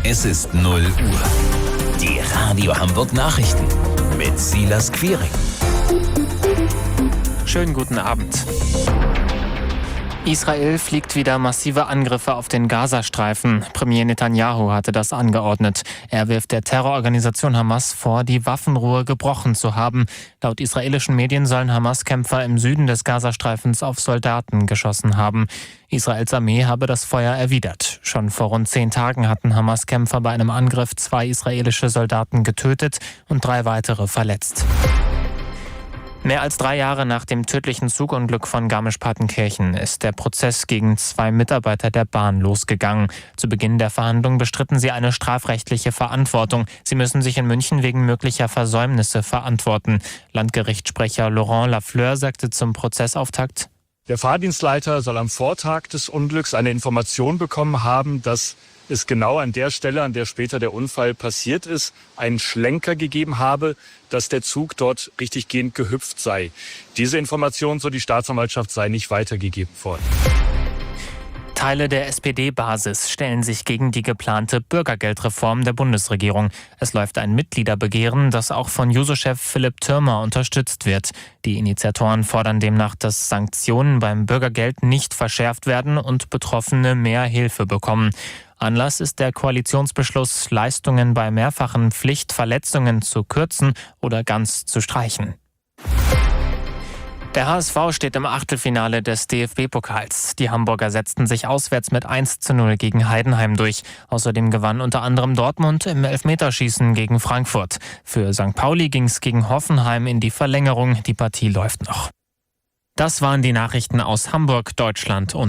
Es ist 0 Uhr. Die Radio Hamburg Nachrichten mit Silas Quiring. Schönen guten Abend. Israel fliegt wieder massive Angriffe auf den Gazastreifen. Premier Netanyahu hatte das angeordnet. Er wirft der Terrororganisation Hamas vor, die Waffenruhe gebrochen zu haben. Laut israelischen Medien sollen Hamas-Kämpfer im Süden des Gazastreifens auf Soldaten geschossen haben. Israels Armee habe das Feuer erwidert. Schon vor rund 10 Tagen hatten Hamas-Kämpfer bei einem Angriff 2 israelische Soldaten getötet und 3 weitere verletzt. Mehr als 3 Jahre nach dem tödlichen Zugunglück von Garmisch-Partenkirchen ist der Prozess gegen 2 Mitarbeiter der Bahn losgegangen. Zu Beginn der Verhandlung bestritten sie eine strafrechtliche Verantwortung. Sie müssen sich in München wegen möglicher Versäumnisse verantworten. Landgerichtssprecher Laurent Lafleur sagte zum Prozessauftakt: Der Fahrdienstleiter soll am Vortag des Unglücks eine Information bekommen haben, dass es genau an der Stelle, an der später der Unfall passiert ist, einen Schlenker gegeben habe, dass der Zug dort richtiggehend gehüpft sei. Diese Information, so die Staatsanwaltschaft, sei nicht weitergegeben worden. Teile der SPD-Basis stellen sich gegen die geplante Bürgergeldreform der Bundesregierung. Es läuft ein Mitgliederbegehren, das auch von Juso-Chef Philipp Thürmer unterstützt wird. Die Initiatoren fordern demnach, dass Sanktionen beim Bürgergeld nicht verschärft werden und Betroffene mehr Hilfe bekommen. Anlass ist der Koalitionsbeschluss, Leistungen bei mehrfachen Pflichtverletzungen zu kürzen oder ganz zu streichen. Der HSV steht im Achtelfinale des DFB-Pokals. Die Hamburger setzten sich auswärts mit 1:0 gegen Heidenheim durch. Außerdem gewann unter anderem Dortmund im Elfmeterschießen gegen Frankfurt. Für St. Pauli ging es gegen Hoffenheim in die Verlängerung. Die Partie läuft noch. Das waren die Nachrichten aus Hamburg, Deutschland und